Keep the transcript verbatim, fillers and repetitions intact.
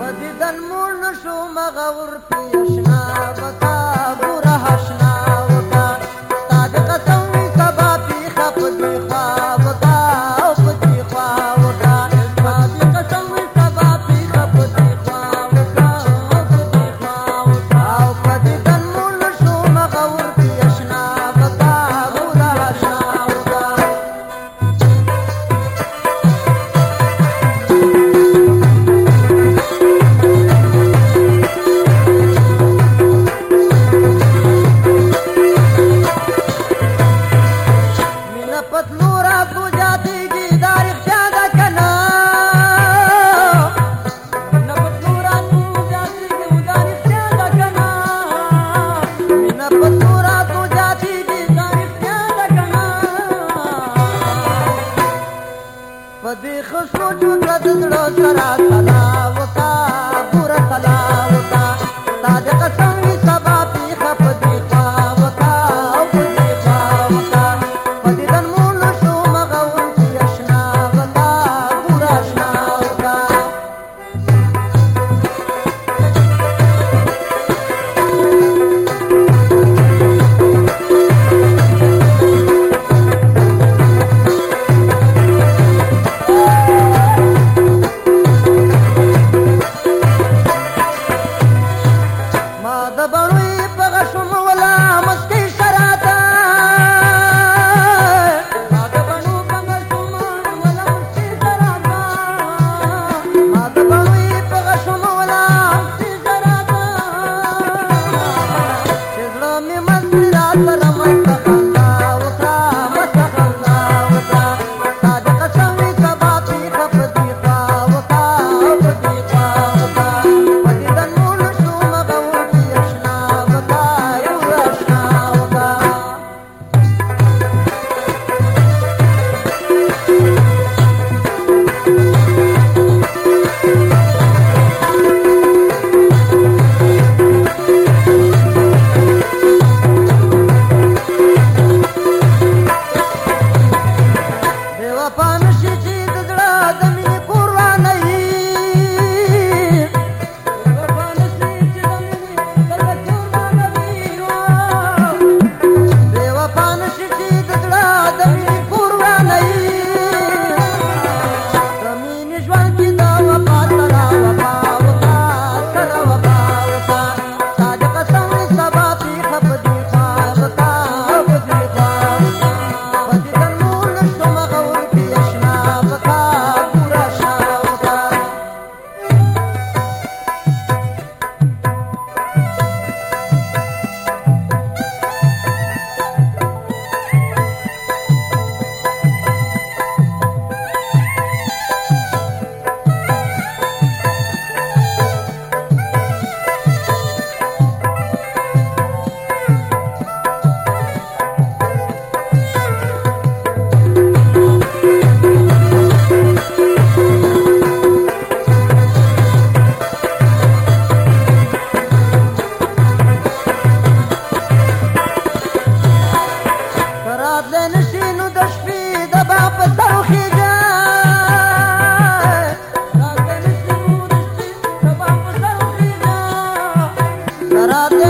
دیدن مور نشو مغور پیشنا وکا بورا حشنا وکا تا د قسم وی سبا پی خپ دی خوا وکا او پتی خوا وکا تا د قسم وی سبا پی خپ دی خوا وکا او پتی خوا وکا او دیدن مور نشو مغور پیشنا وکا بورا حشنا وکا پتلورا تو جاتی گی دارخ جادا کنا مینا پتلورا تو جاتی گی دارخ جادا کنا مینا پتلورا تو جاتی گی دارخ جادا کنا پدی خسرو جو ددڑو سرا سلا وکا پورا سلا وکا تاج قسم وی سبا پی خپ دی خوا وکا او پدی خوا وکا پدی دن रात